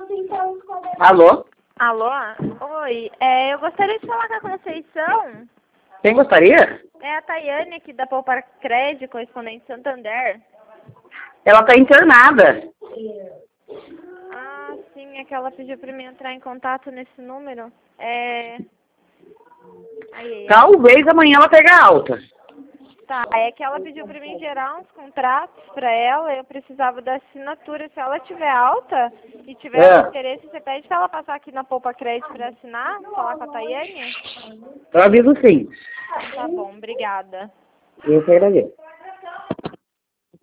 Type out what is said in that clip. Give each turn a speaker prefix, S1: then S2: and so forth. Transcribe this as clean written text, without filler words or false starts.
S1: Alô?
S2: Alô? Oi, eu gostaria de falar com a Conceição.
S1: Quem gostaria?
S2: É a Tayane aqui da Poupar Crédito, correspondente Santander.
S1: Ela tá internada.
S2: Ah, sim, é que ela pediu pra mim entrar em contato nesse número.
S1: Talvez amanhã ela pegue a alta.
S2: Tá, é que ela pediu pra mim gerar uns contratos pra ela, eu precisava da assinatura. Se ela tiver alta e tiver interesse, você pede pra ela passar aqui na Poupa Crédito pra assinar, falar com a Tayane?
S1: Eu aviso sim.
S2: Tá bom, obrigada.
S1: Eu que agradeço.